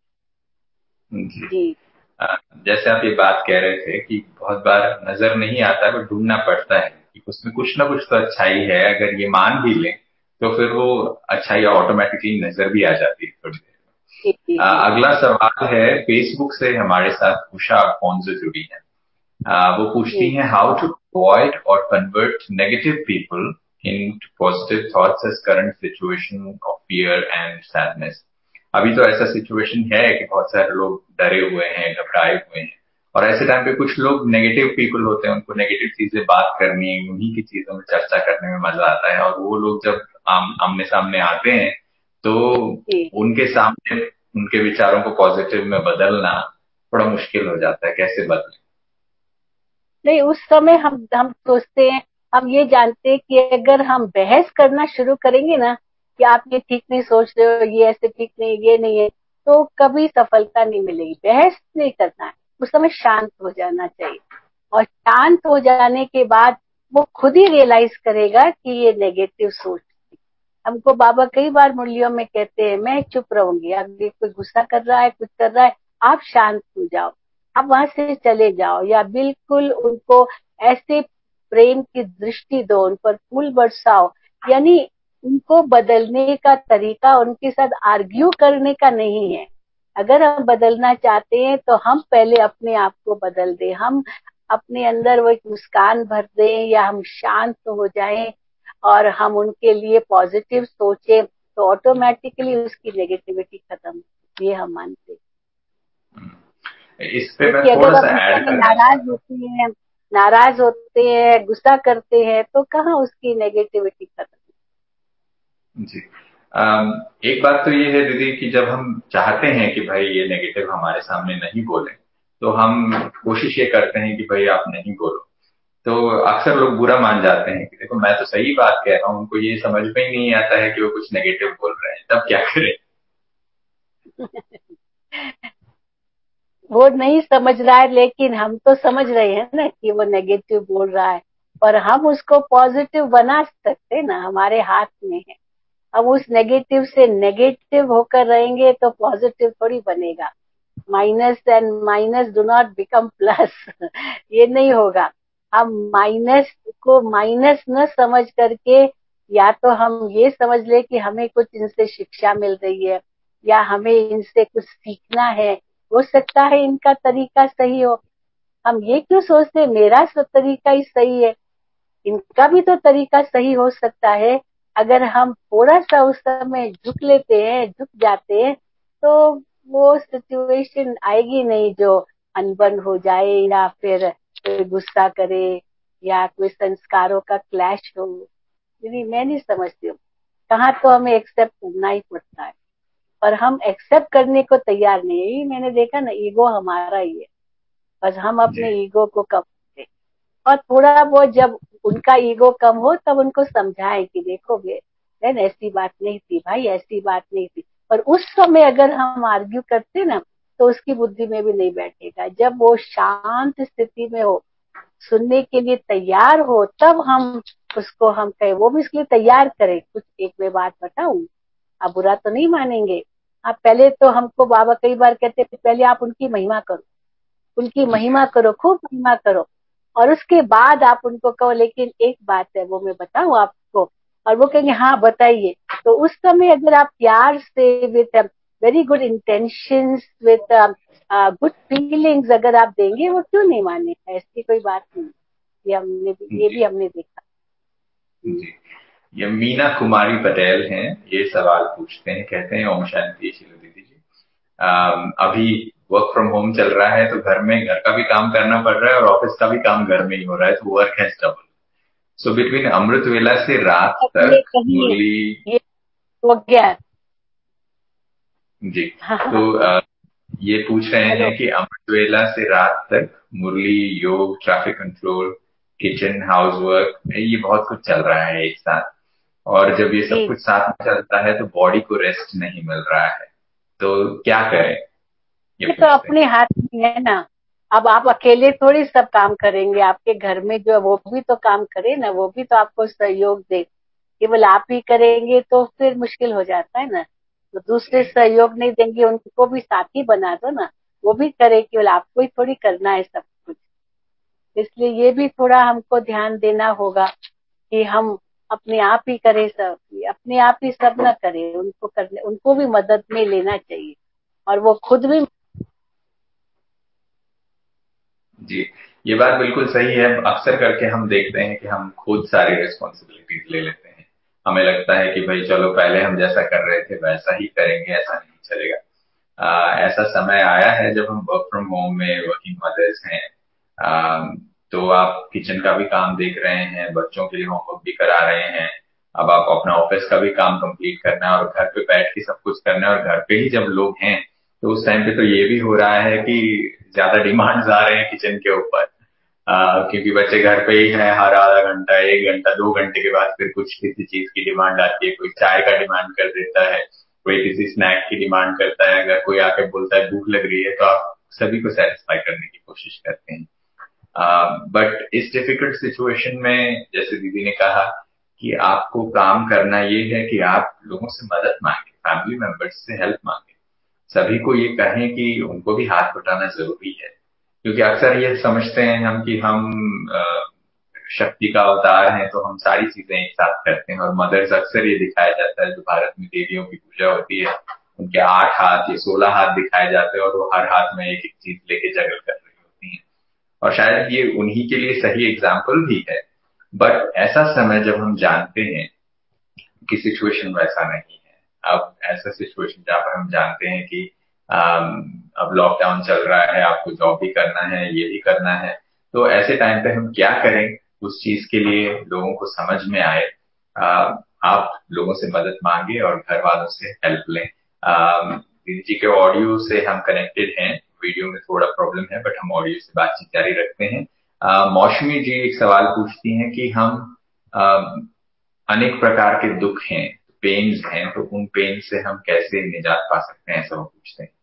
जी जी अ, जैसे आप ये बात कह रहे थे कि बहुत बार नजर नहीं आता पर ढूंढना पड़ता है कि उसमें कुछ ना कुछ तो अच्छाई है, अगर ये मान भी ले तो फिर वो अच्छाई ऑटोमेटिकली नजर भी आ जाती है थोड़ी देर जी में। जी अ, जी अगला सवाल है फेसबुक से, हमारे साथ उषा कौन जुड़ी है। Uh, वो पूछती जी हैं हाउ टू अवॉइड और convert negative people in positive thoughts as current situation of fear and sadness. अभी तो ऐसा सिचुएशन है कि बहुत सारे लोग डरे हुए हैं, घबराए हुए हैं, और ऐसे टाइम पे कुछ लोग नेगेटिव पीपल होते हैं, उनको नेगेटिव चीजें बात करनी, उन्हीं की चीजों में चर्चा करने में मजा आता है, और वो लोग जब आम, आमने सामने आते हैं तो जी। उनके सामने उनके विचारों को पॉजिटिव में बदलना थोड़ा मुश्किल हो जाता है, कैसे बदलें? नहीं, उस समय हम हम सोचते हैं, हम ये जानते हैं कि अगर हम बहस करना शुरू करेंगे ना कि आप ये ठीक नहीं सोच रहे हो, ये ऐसे ठीक नहीं, ये नहीं है, तो कभी सफलता नहीं मिलेगी। बहस नहीं करना है, उस समय शांत हो जाना चाहिए। और शांत हो जाने के बाद वो खुद ही रियलाइज करेगा कि ये नेगेटिव सोच। हमको बाबा कई बार मुरलियों में कहते हैं, मैं चुप रहूंगी, अगर कोई गुस्सा कर रहा है, कुछ कर रहा है, आप शांत हो जाओ, आप वहां से चले जाओ, या बिल्कुल उनको ऐसे प्रेम की दृष्टि दो, उन पर फूल बरसाओ। यानी उनको बदलने का तरीका उनके साथ आर्ग्यू करने का नहीं है। अगर हम बदलना चाहते हैं तो हम पहले अपने आप को बदल दें, हम अपने अंदर वो एक मुस्कान भर दें, या हम शांत हो जाएं और हम उनके लिए पॉजिटिव सोचें, तो ऑटोमेटिकली उसकी नेगेटिविटी खत्म, ये हम मानते हैं। इस पे मैं क्योंकि थोड़ा अगर आप सा गुस्सा ऐड में करना नाराज चाहता होते हैं नाराज होते हैं गुस्सा करते हैं, तो कहाँ उसकी नेगेटिविटी खत्म। हूँ जी। अम, एक बात तो ये है दीदी कि जब हम चाहते हैं कि भाई ये नेगेटिव हमारे सामने नहीं बोले, तो हम कोशिश ये करते हैं कि भाई आप नहीं बोलो। तो अक्सर लोग बुरा मान जाते हैं कि देखो मैं तो सही बात कह रहा हूँ, उनको ये समझ में ही नहीं आता है कि वो कुछ नेगेटिव बोल रहे हैं, तब क्या करें? वो नहीं समझ रहा है, लेकिन हम तो समझ रहे हैं ना कि वो नेगेटिव बोल रहा है, पर हम उसको पॉजिटिव बना सकते हैं ना, हमारे हाथ में है। अब उस नेगेटिव से नेगेटिव होकर रहेंगे तो पॉजिटिव थोड़ी बनेगा। Minus and minus do not become plus ये नहीं होगा। हम माइनस को माइनस न समझ करके, या तो हम ये समझ ले कि हमें कुछ इनसे शिक्षा मिल रही है, या हमें इनसे कुछ सीखना है, हो सकता है इनका तरीका सही हो। हम ये क्यों सोचते मेरा सब तरीका ही सही है, इनका भी तो तरीका सही हो सकता है। अगर हम थोड़ा सा उस समय झुक लेते हैं, झुक जाते हैं, तो वो सिचुएशन आएगी नहीं जो अनबन हो जाए, या फिर कोई गुस्सा करे, या कोई संस्कारों का क्लैश हो। नहीं, मैं नहीं समझती हूँ। कहाँ तो हमें एक्सेप्ट करना ही पड़ता है, पर हम एक्सेप्ट करने को तैयार नहीं है। यही मैंने देखा ना, ईगो हमारा ही है, बस हम जी अपने ईगो को कम करें। और थोड़ा बहुत जब उनका ईगो कम हो तब उनको समझाएं कि देखो बहन, ऐसी बात नहीं थी भाई, ऐसी बात नहीं थी। पर उस समय अगर हम आर्ग्यू करते ना, तो उसकी बुद्धि में भी नहीं बैठेगा। जब वो शांत स्थिति में हो, सुनने के लिए तैयार हो, तब हम उसको हम कहें, वो भी इसके लिए तैयार करें। कुछ एक मैं बात बताऊं, आप बुरा तो नहीं मानेंगे। आप पहले तो हमको बाबा कई बार कहते पहले आप उनकी महिमा करो, उनकी जी महिमा करो, खूब महिमा करो, और उसके बाद आप उनको कहो। लेकिन एक बात है, वो मैं बताऊं आपको, और वो कहेंगे हाँ बताइए। तो उस समय अगर आप प्यार से, with very good intentions, with good feelings अगर आप देंगे, वो क्यों नहीं मानेगा, ऐसी कोई बात नहीं। ये हमने भी ये जी भी हमने देखा। हम्म, जी। ये मीना कुमारी पटेल हैं, ये सवाल पूछते हैं, कहते हैं ओम शांति शिलो दीदी जी। अम, अभी वर्क फ्रॉम होम चल रहा है, तो घर में घर का भी काम करना पड़ रहा है और ऑफिस का भी काम घर में ही हो रहा है, तो work has double. So between amrit vela से रात अब ये तक कहिए, मुरली। ये हो गया। जी। हाँ हाँ, तो अ, ये पूछ रहे हेलो। हैं कि अमृत वेला से रात तक मुरली, योग, traffic control, kitchen, house work, ये बहुत कुछ चल रहा है एक साथ। और जब ये सब जी, कुछ साथ में चलता है तो बॉडी को रेस्ट नहीं मिल रहा है, तो क्या करें, ये ये तो पूछते हैं। अपने हाथ में है ना। अब आप अकेले थोड़ी सब काम करेंगे, आपके घर में जो है वो भी तो काम करे ना, वो भी तो आपको सहयोग दे। केवल आप ही करेंगे तो फिर मुश्किल हो जाता है ना। तो दूसरे सहयोग नहीं देंगे, उनको भी साथी बना दो ना, वो भी करे। केवल आपको ही थोड़ी करना है सब कुछ। इसलिए ये भी थोड़ा हमको ध्यान देना होगा कि हम अपने आप ही करें सब, अपने आप ही सब न करें, उनको करने उनको भी मदद में लेना चाहिए, और वो खुद भी। जी, ये बात बिल्कुल सही है। अक्सर करके हम देखते हैं कि हम खुद सारी रिस्पॉन्सिबिलिटीज ले लेते हैं। हमें लगता है कि भाई चलो पहले हम जैसा कर रहे थे वैसा ही करेंगे, ऐसा नहीं चलेगा। आ, ऐसा समय आया है जब हम वर्क फ्रॉम होम में वर्किंग मदर्स हैं। आ, तो आप किचन का भी काम देख रहे हैं, बच्चों के लिए होमवर्क भी करा रहे हैं। अब आप अपना ऑफिस का भी काम कंप्लीट करना है और घर पे बैठ के सब कुछ करना है। और घर पे ही जब लोग हैं तो उस टाइम पे तो ये भी हो रहा है कि ज्यादा डिमांड्स आ रहे हैं किचन के ऊपर। आ, क्योंकि बच्चे घर पे ही हैं, हर आधा घंटा, एक घंटा, दो घंटे के बाद फिर कुछ किसी चीज की डिमांड आती है। कोई चाय का डिमांड कर देता है, कोई किसी स्नैक की डिमांड करता है। अगर कोई आके बोलता है भूख लग रही है, तो आप सभी को सेटिस्फाई करने की कोशिश करते हैं। बट इस डिफिकल्ट सिचुएशन में जैसे दीदी ने कहा कि आपको काम करना ये है कि आप लोगों से मदद मांगे, फैमिली मेंबर्स से हेल्प मांगे, सभी को ये कहें कि उनको भी हाथ बटाना जरूरी है। क्योंकि अक्सर ये समझते हैं हम कि हम अ, शक्ति का अवतार हैं तो हम सारी चीजें एक साथ करते हैं, और मदर्स अक्सर ये दिखाया जाता है, जो भारत में देवियों की पूजा होती है उनके आठ हाथ या सोलह हाथ दिखाए जाते हैं और वो हर हाथ में एक एक चीज लेके जगल कर रही होती हैं, और शायद ये उन्हीं के लिए सही एग्जाम्पल भी है। बट ऐसा समय जब हम जानते हैं कि सिचुएशन वैसा नहीं है, अब ऐसा सिचुएशन जहाँ पर हम जानते हैं कि आम, अब लॉकडाउन चल रहा है, आपको जॉब भी करना है, ये भी करना है, तो ऐसे टाइम पे हम क्या करें उस चीज के लिए लोगों को समझ में आए। आ, आप लोगों से मदद मांगे और घर वालों से हेल्प लें। दीदी जी के ऑडियो से हम कनेक्टेड हैं, वीडियो में थोड़ा प्रॉब्लम है, बट हम ऑडियो से बातचीत जारी रखते हैं। आ, मौसमी जी एक सवाल पूछती हैं कि हम आ, अनेक प्रकार के दुख हैं, पेन्स हैं, तो उन पेन से हम कैसे निजात पा सकते हैं, ऐसा वो पूछते हैं।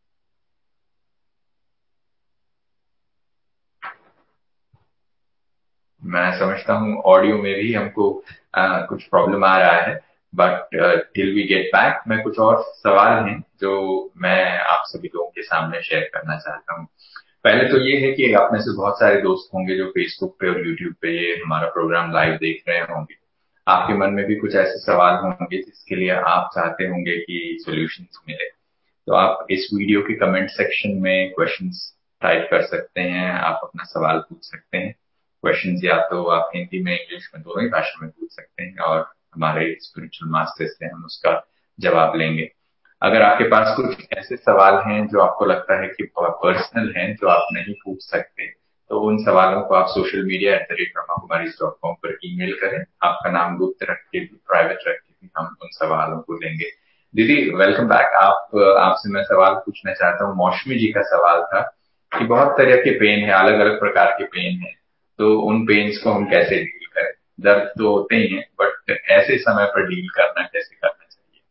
मैं समझता हूँ ऑडियो में भी हमको आ, कुछ प्रॉब्लम आ रहा है, but till we get back मैं कुछ और सवाल हैं जो मैं आप सभी लोगों के सामने शेयर करना चाहता हूँ। पहले तो ये है कि आप में से बहुत सारे दोस्त होंगे जो फेसबुक पे और यूट्यूब पे ये हमारा प्रोग्राम लाइव देख रहे होंगे। आपके मन में भी कुछ ऐसे सवाल होंगे जिसके लिए आप चाहते होंगे कि सॉल्यूशंस मिले, तो आप इस वीडियो के कमेंट सेक्शन में क्वेश्चंस टाइप कर सकते हैं, आप अपना सवाल पूछ सकते हैं। क्वेश्चंस या तो आप हिंदी में इंग्लिश में दोनों ही भाषा में पूछ सकते हैं, और हमारे स्पिरिचुअल मास्टर से हम उसका जवाब लेंगे। अगर आपके पास कुछ ऐसे सवाल हैं जो आपको लगता है कि पर्सनल हैं, जो आप नहीं पूछ सकते, तो उन सवालों को आप social media at the rate Brahma Kumari dot com पर ईमेल करें। आपका नाम गुप्त रख के भी, प्राइवेट रख के भी हम उन सवालों को लेंगे। दीदी वेलकम बैक। आप आपसे मैं सवाल पूछना चाहता हूँ, मौसमी जी का सवाल था कि बहुत तरह के पेन है, अलग अलग प्रकार के पेन है, तो उन पेन्स को हम कैसे डील करें। दर्द तो होते ही हैं, बट ऐसे समय पर डील करना कैसे करना चाहिए।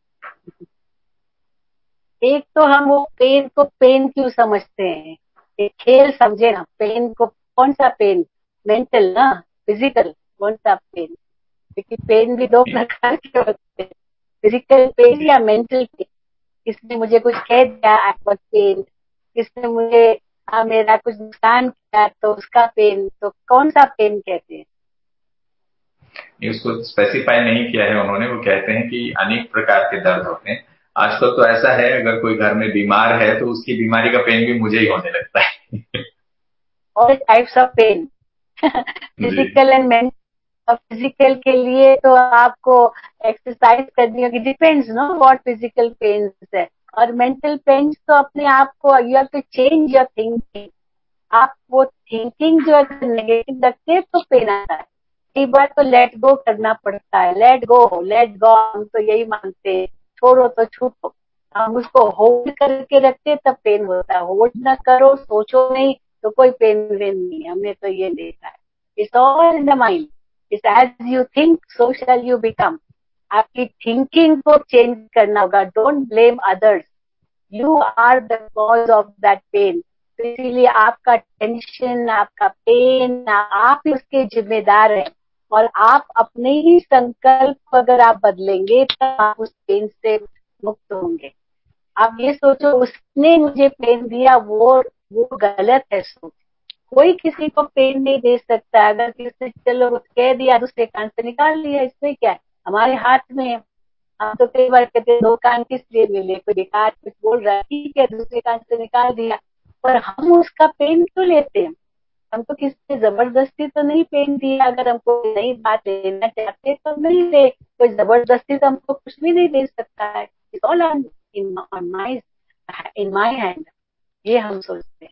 एक तो हम वो पेन को पेन क्यों समझते हैं, एक खेल समझे ना। पेन को कौन सा पेन, मेंटल ना फिजिकल, कौन सा पेन, क्योंकि पेन भी दो प्रकार के होते हैं, फिजिकल पेन जी या मेंटल पेन। किसने मुझे कुछ कह दिया आपका पेन, किसने मुझे आ, मेरा कुछ नुकसान किया तो उसका पेन, तो कौन सा पेन कहते हैं। ये उसको स्पेसिफाई नहीं किया है उन्होंने, वो कहते हैं कि अनेक प्रकार के दर्द होते हैं। आजकल तो ऐसा है, अगर कोई घर में बीमार है तो उसकी बीमारी का पेन भी मुझे ही होने लगता है। और टाइप्स ऑफ पेन, जी फिजिकल एंड मेंटल। और फिजिकल के लिए तो आपको एक्सरसाइज करनी होगी, depends no what physical pain है। और मेंटल पेन तो अपने आप को you have to change your thinking. आप वो थिंकिंग जो अगर नेगेटिव रखते हैं तो पेन आता है। कई बार तो लेट गो करना पड़ता है, लेट गो लेट गो, हम तो यही मानते हैं, छोड़ो तो छूटो। हम उसको होल्ड करके रखते हैं तब पेन होता है, होल्ड ना करो, सोचो नहीं, तो कोई पेन वेन नहीं। हमने तो ये देखा है, it's all in the mind. It's as you think so shall you become. आपकी थिंकिंग को चेंज करना होगा, don't blame others, you are the cause of that pain. तो इसीलिए आपका टेंशन, आपका पेन, आप ही उसके जिम्मेदार हैं। और आप अपने ही संकल्प को अगर आप बदलेंगे तब आप उस पेन से मुक्त होंगे। आप ये सोचो उसने मुझे पेन दिया, वो वो गलत है सोच। कोई किसी को पेन नहीं दे सकता। अगर किसी चलो कह दिया, दूसरे कान से निकाल लिया, इसमें क्या है, हमारे हाथ में है। हम तो कई बार कहते हैं दो कान किस लिए मिले, कोई बेकार कुछ बोल रहा है, ठीक है दूसरे कान से निकाल दिया, पर हम उसका पेन क्यों लेते हैं। हम तो किसी से जबरदस्ती तो नहीं पेन दिया। अगर हमको नई बात लेना चाहते तो हम नहीं ले, कोई जबरदस्ती तो हमको कुछ भी नहीं दे सकता है। It's all in my in my hand, ये हम सोचते हैं।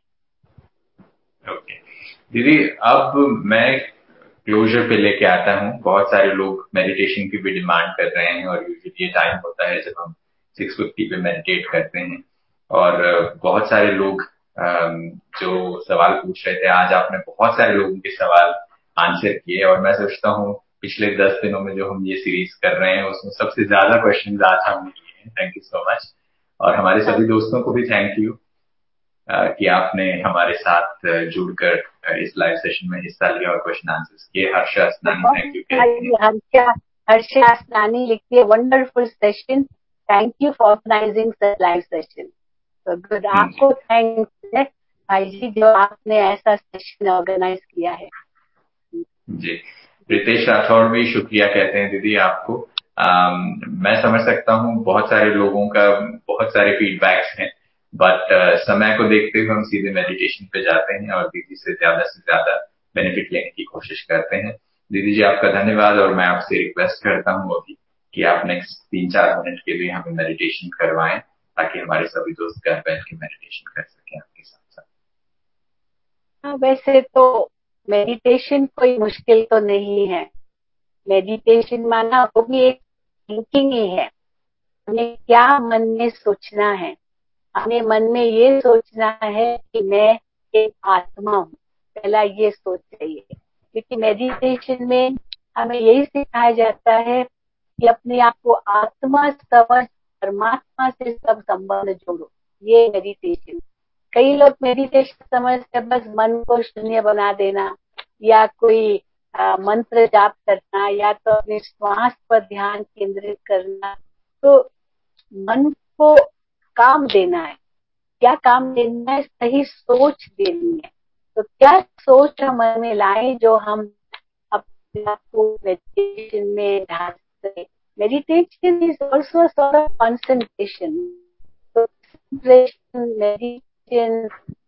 ओके दीदी, अब मैं क्लोजर पे लेके आता हूँ। बहुत सारे लोग मेडिटेशन की भी डिमांड कर रहे हैं, और यूजुअली ये टाइम होता है जब हम सिक्स फिफ्टी पे मेडिटेट करते हैं, और बहुत सारे लोग अम, जो सवाल पूछ रहे थे, आज आपने बहुत सारे लोगों के सवाल आंसर किए, और मैं सोचता हूँ पिछले दस दिनों में जो हम ये सीरीज कर रहे हैं उसमें सबसे ज्यादा क्वेश्चन आज हमने लिए हैं। थैंक यू सो मच, और हमारे सभी दोस्तों को भी थैंक यू। कि आपने हमारे साथ जुड़कर इस लाइव सेशन में हिस्सा लिया और क्वेश्चन आंसर्स किए। हर्षा असनानी थैंक यू कहती हैं। हर्षा हर्षा असनानी लिखती है, wonderful session, thank you for organising such live session. तो गुड, आपको थैंक्स है भाई जी जो आपने ऐसा सेशन ऑर्गेनाइज किया है। जी, रितेश राठौड़ भी शुक्रिया कहते हैं दीदी आपको। आम, मैं समझ सकता हूँ बहुत सारे लोगों का बहुत सारे फीडबैक्स हैं, बट समय को देखते हुए हम सीधे मेडिटेशन पे जाते हैं और दीदी से ज्यादा से ज्यादा बेनिफिट लेने की कोशिश करते हैं। दीदी जी आपका धन्यवाद, और मैं आपसे रिक्वेस्ट करता हूँ अभी कि आप नेक्स्ट तीन चार मिनट के लिए हमें मेडिटेशन करवाएं, ताकि हमारे सभी दोस्त घर बैठ के मेडिटेशन कर सकें आपके साथ साथ। हाँ, वैसे तो मेडिटेशन कोई मुश्किल तो नहीं है। मेडिटेशन माना वो भी एक थिंकिंग ही है। हमें क्या मन में सोचना है, हमें मन में ये सोचना है कि मैं एक आत्मा हूँ, पहला ये सोच चाहिए। क्योंकि मेडिटेशन में हमें यही सिखाया जाता है कि अपने आप को आत्मा समझ परमात्मा से सब संबंध जोड़ो, ये मेडिटेशन। कई लोग मेडिटेशन समझते बस मन को शून्य बना देना, या कोई आ, मंत्र जाप करना, या तो अपने श्वास पर ध्यान केंद्रित करना। तो मन को काम देना है, क्या काम देना है, सही सोच देनी है। तो क्या सोच हम मन में लाए जो हम अपने आप को मेडिटेशन में ढाल सके। Meditation is also sort of concentration. तो मेडिटेशन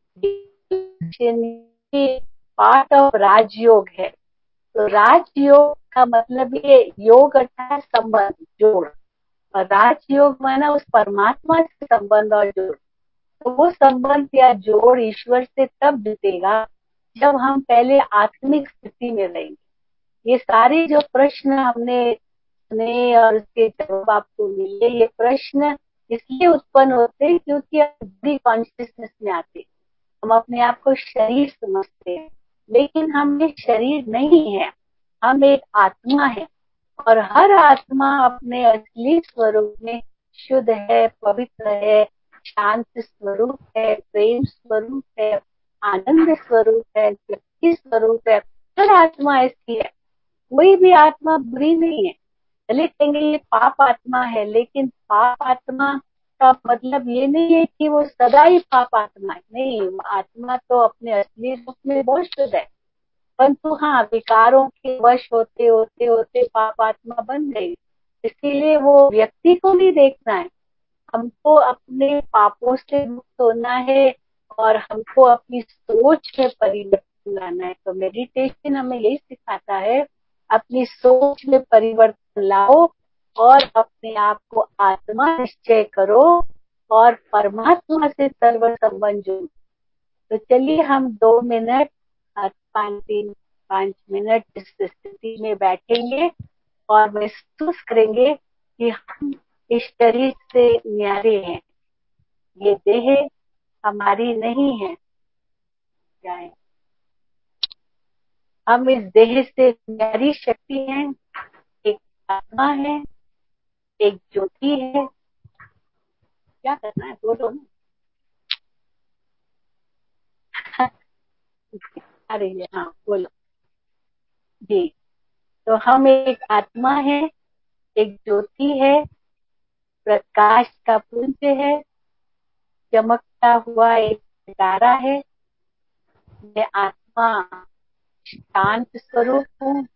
पार्ट ऑफ राजयोग है। तो राजयोग का मतलब ये योग अर्थात संबंध, जोड़, और राजयोग माना उस परमात्मा से संबंध और जोड़। तो वो संबंध या जोड़ ईश्वर से तब जुटेगा जब हम पहले आत्मिक स्थिति में रहेंगे। ये सारे जो प्रश्न हमने सुने और उसके जवाब आपको मिले, ये प्रश्न इसलिए उत्पन्न होते हैं क्योंकि हम बड़ी कॉन्शियसनेस में आते हैं। हम अपने आप को शरीर समझते हैं, लेकिन हम एक शरीर नहीं है, हम एक आत्मा है। और हर आत्मा अपने असली स्वरूप में शुद्ध है, पवित्र है, शांत स्वरूप है, प्रेम स्वरूप है, आनंद स्वरूप है, शक्ति स्वरूप है। हर आत्मा ऐसी है, कोई भी आत्मा बुरी नहीं है। चले कहेंगे ये पाप आत्मा है, लेकिन पाप आत्मा का मतलब ये नहीं है कि वो सदा ही पाप आत्मा है, नहीं। आत्मा तो अपने असली रूप में बहुत शुद्ध है, परंतु हाँ, विकारों के वश होते होते होते पाप आत्मा बन गई। इसीलिए वो व्यक्ति को नहीं देखना है, हमको अपने पापों से मुक्त होना है और हमको अपनी सोच में परिवर्तन लाना है। तो मेडिटेशन हमें यही सिखाता है, अपनी सोच में परिवर्तन लाओ और अपने आप को आत्मा निश्चय करो और परमात्मा से सर्व संबंध जोड़ो। तो चलिए हम दो मिनट पाँच तीन पाँच मिनट इस स्थिति में बैठेंगे और महसूस करेंगे कि हम इस शरीर से न्यारे हैं, ये देह हमारी नहीं है। क्या है? हम इस देह से न्यारी शक्ति हैं, एक आत्मा है, एक ज्योति है। क्या करना है बोलो ना। अरे हाँ बोलो जी। तो हम एक आत्मा है, एक ज्योति है, प्रकाश का पुंज है, चमकता हुआ एक सितारा है। मैं आत्मा शांत स्वरूप हूँ,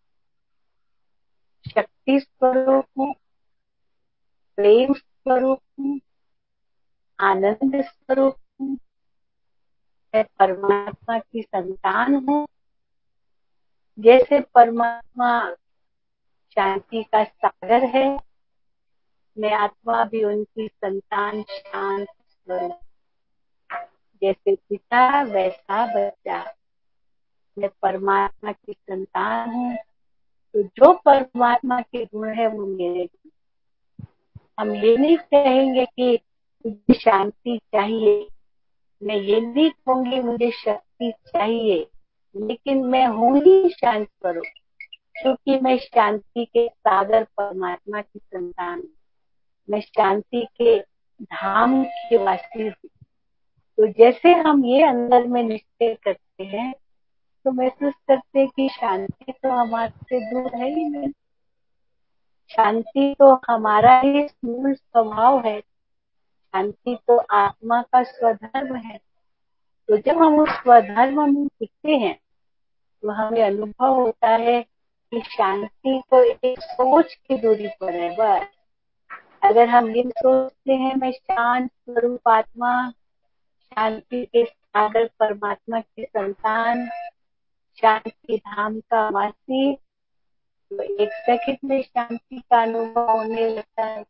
शक्ति स्वरूप हूँ, प्रेम स्वरूप हूँ, आनंद स्वरूप हूँ। मैं परमात्मा की संतान हूँ। जैसे परमात्मा शांति का सागर है, मैं आत्मा भी उनकी संतान शांत स्वरूप। जैसे पिता वैसा बच्चा, मैं परमात्मा की संतान हूँ। तो जो परमात्मा के गुण है वो मेरे गुण। हम ये नहीं कहेंगे कि मुझे शांति चाहिए, मैं ये नहीं कहूंगी मुझे शक्ति चाहिए, लेकिन मैं हूँ ही शांत स्वरूप, क्योंकि मैं शांति के सागर परमात्मा की संतान हूँ। मैं शांति के धाम की वासी हूँ। तो जैसे हम ये अंदर में निश्चय करते हैं तो महसूस करते हैं कि शांति तो हमारे से दूर है ही नहीं। शांति तो हमारा ही मूल स्वभाव है। शांति तो आत्मा का स्वधर्म है। तो जब हम उस स्वधर्म में दिखते हैं तो हमें अनुभव होता है कि शांति तो एक सोच की दूरी पर है। बस अगर हम ये सोचते हैं मैं शांत स्वरूप आत्मा, शांति के सागर परमात्मा की संतान, शांति धाम का वासी, तो एक सेकंड में शांति का अनुभव होने लगता है।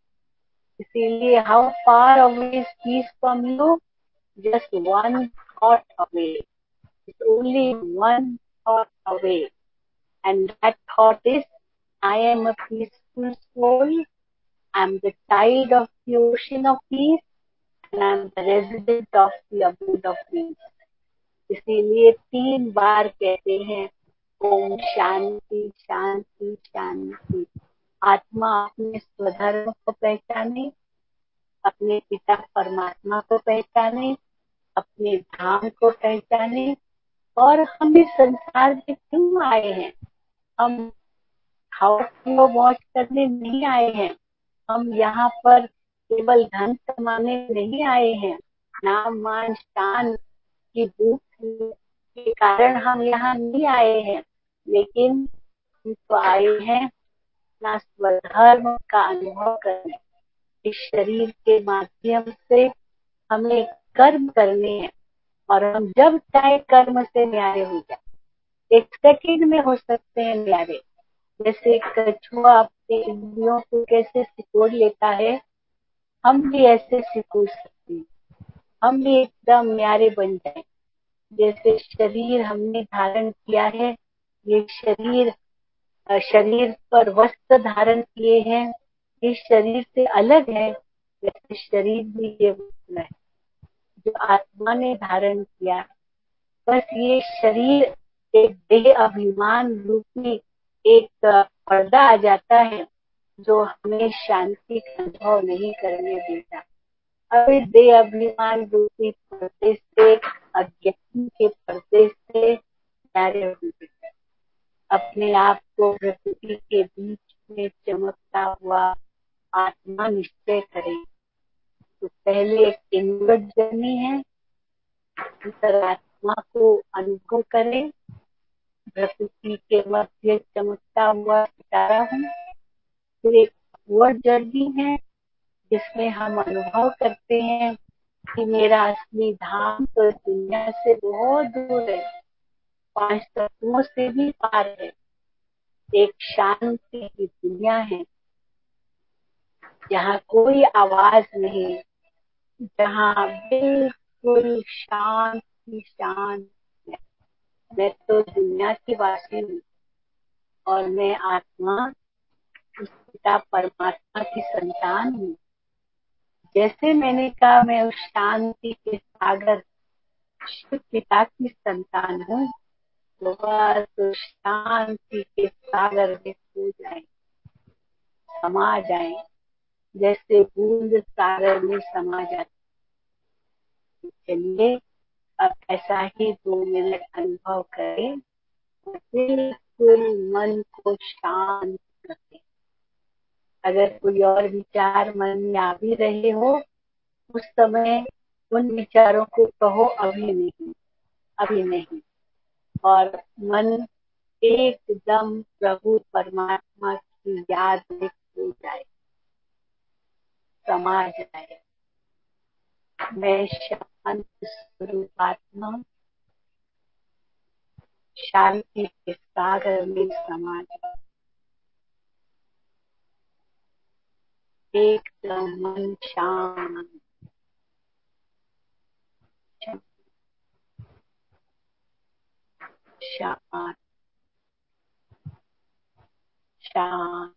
इसीलिए how far away is peace from you, just one thought away, it's only one thought away, and that thought is I am a peaceful soul, I am the tide of the ocean of peace, and I am the resident of the abode of peace. इसीलिए तीन बार कहते हैं ओम शांति शांति शांति। आत्मा अपने स्वधर्म को पहचाने, अपने पिता परमात्मा को पहचाने, अपने धाम को पहचाने। और हम इस संसार में क्यों आए हैं? हम खाओ मौज करने नहीं आए हैं। हम यहाँ पर केवल धन कमाने नहीं आए हैं। नाम मान शान की भूख के कारण हम यहाँ नहीं आए हैं, लेकिन हम तो आए हैं अपना स्वधर्म का अनुभव करने। इस शरीर के माध्यम से हमें कर्म करने हैं और हम जब चाहे कर्म से न्यारे हो जाए, एक सेकंड में हो सकते हैं न्यारे। जैसे कछुआ अपने इंद्रियों को कैसे सिकोड़ लेता है, हम भी ऐसे सिकोड़ सकते हैं। हम भी एकदम न्यारे बन जाए। जैसे शरीर हमने धारण किया है, ये शरीर शरीर पर वस्त्र धारण किए हैं, इस शरीर से अलग है, वैसे शरीर भी ये वस्त्र है जो आत्मा ने धारण किया। बस ये शरीर एक देह अभिमान रूपी एक पर्दा आ जाता है जो हमें शांति का अनुभव नहीं करने देता। अभी देह अभिमान रूपी पर्दे से, अज्ञान के पर्दे से न्यारे हो जाते, अपने आप को प्रकृति के बीच में चमकता हुआ आत्मा निश्चय करें। तो पहले एक इनवर्ड जर्नी है, अंतरात्मा को अनुभव करें। प्रकृति के मध्य चमकता हुआ सितारा हूँ। फिर एक अपवर्ड जर्नी है जिसमें हम अनुभव करते हैं कि मेरा असली धाम तो दुनिया से बहुत दूर है, पांच तत्वों से भी पार है। एक शांति की दुनिया है जहाँ कोई आवाज नहीं, जहाँ बिल्कुल शांत ही शांत है। मैं तो दुनिया की वासी हूँ और मैं आत्मा उस पिता परमात्मा की संतान हूँ। जैसे मैंने कहा मैं उस शांति के सागर शिव पिता की संतान हूँ, तो बस उस शांति के सागर में खो जाए, समा जाए, जैसे बूंद सागर में समा जाती। चलिए अब ऐसा ही दो मिनट अनुभव करें, बिल्कुल मन को शांत रखें। अगर कोई और विचार मन में आ भी रहे हो, उस समय उन विचारों को कहो अभी नहीं, अभी नहीं, और मन एकदम प्रभु परमात्मा की याद में खो जाए, समा जाए। मैं शांत स्वरूप आत्मा शांति के सागर में समा जाए, एकदम मन शांत शांत शांत।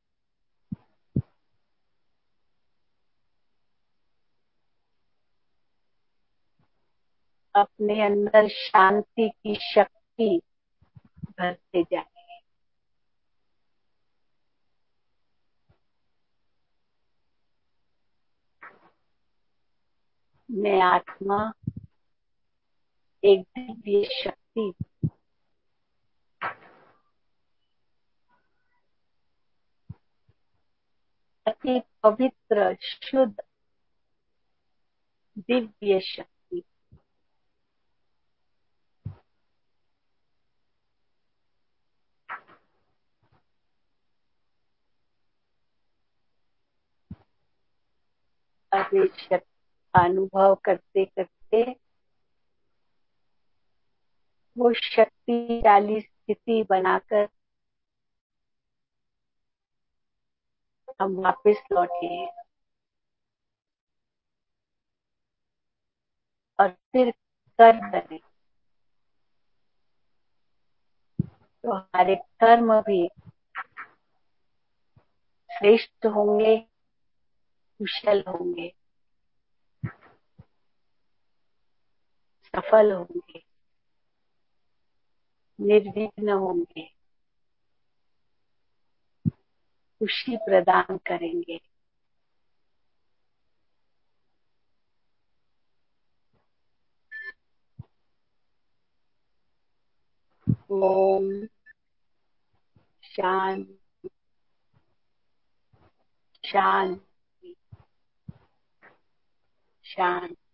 अपने अंदर शांति की शक्ति भरते जाए। मैं आत्मा एक दिव्य शक्ति, अति पवित्र शुद्ध दिव्य शक्ति, अरे शक्ति अनुभव करते करते वो शक्तिशाली स्थिति बनाकर हम वापस लौटे और फिर कर्म करें तो हमारे कर्म भी श्रेष्ठ होंगे, कुशल होंगे, सफल होंगे, निर्विघ्न होंगे, खुशी प्रदान करेंगे। ओम शांति शांति शांति।